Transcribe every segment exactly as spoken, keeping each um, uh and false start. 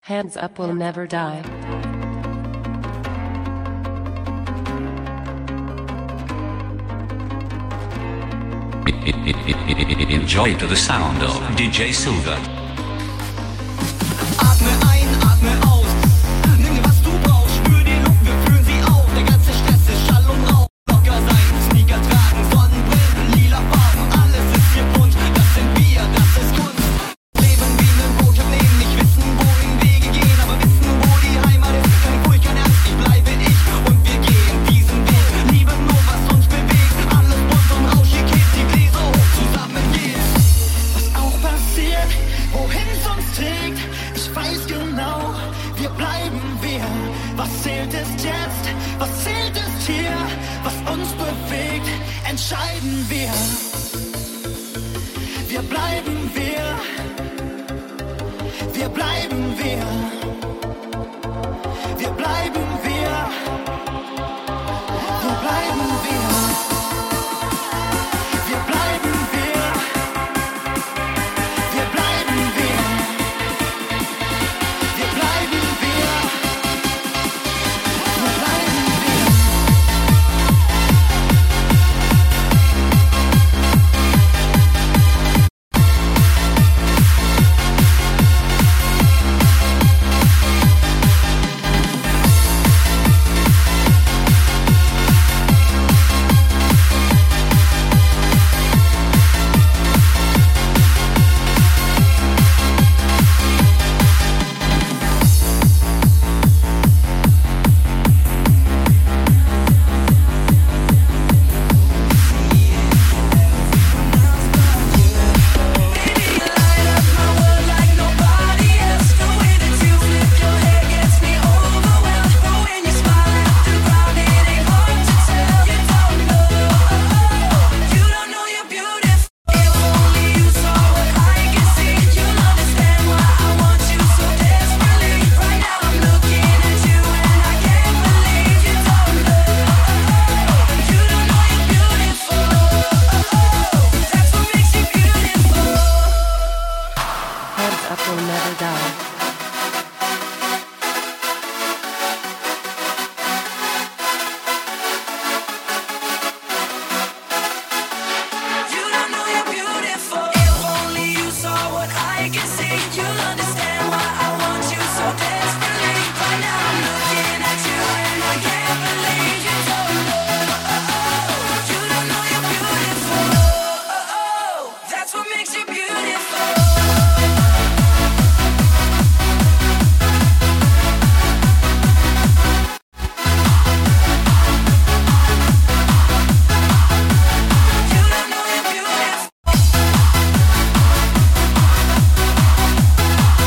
Hands up will never die. Enjoy to the sound of D J Silver. Atme ein, atme aus. Nimm dir, was du brauchst. Spür die Luft, wir fühlen sie auf. Der ganze Stress ist Schall und Rauch. Locker sein, Sneaker tragen, Sonnenbrillen, lila Farben. Alles ist hier bunt. Das sind wir, das ist Kunst. Leben wie ein Bootkapitel, nicht wissen, wohin Wege gehen, aber wissen, wo die Heimat ist. Keine Furcht, keine Angst, ich bleibe ich und wir gehen diesen Weg. Liebe nur, was uns bewegt. Alles bunt und rauschig, hebt die Gläser hoch, zusammen geht's. Was auch passiert, wohin es uns trägt, ich weiß genau, wir bleiben wir. Was zählt ist jetzt, was zählt ist hier, was uns bewegt, entscheiden wir. Wir bleiben wir, wir bleiben wir, wir bleiben wir, wir bleiben wir, wir bleiben wir, wir bleiben wir, wir bleiben wir, wir bleiben wir. Hands up will never die. You don't know you're beautiful. If only you saw what I can see, you'll understand why I want you so desperately. Right now I'm looking at you and I can't believe you don't know. You don't know you're beautiful. That's what makes you beautiful. You don't know you're beautiful.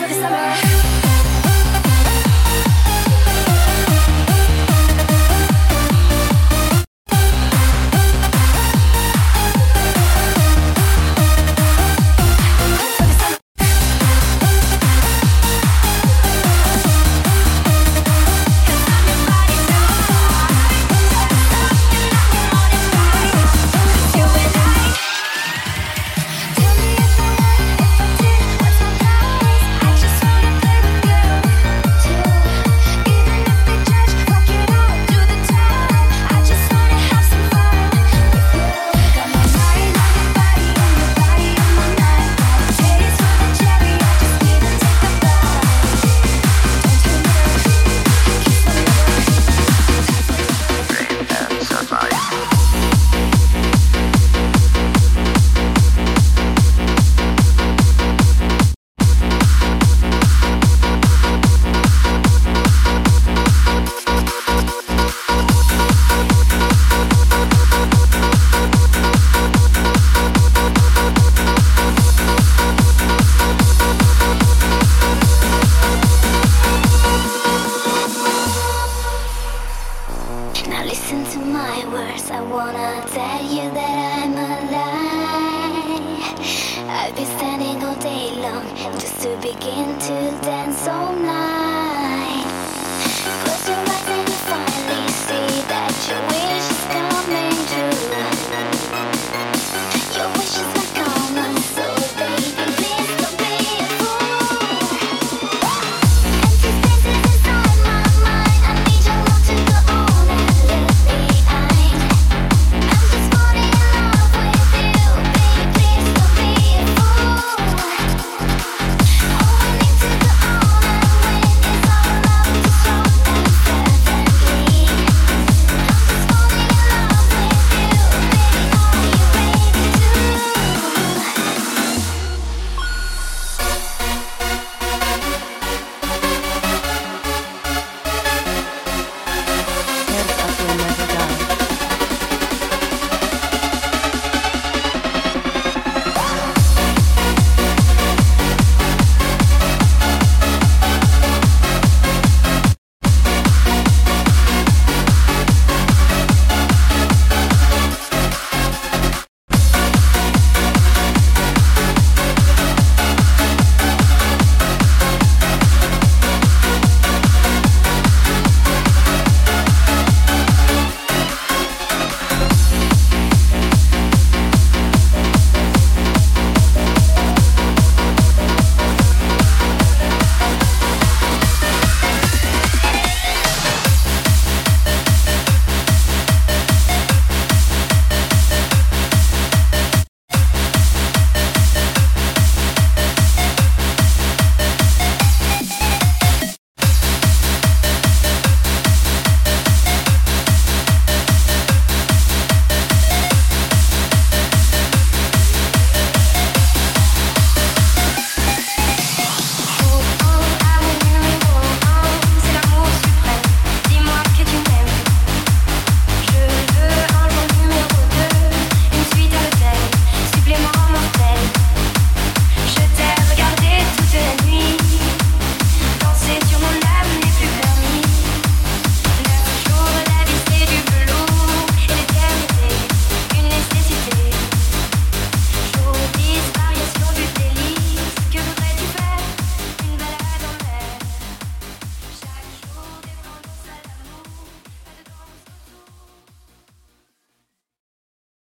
for the summer. Begin to dance all night. Close your eyes and you find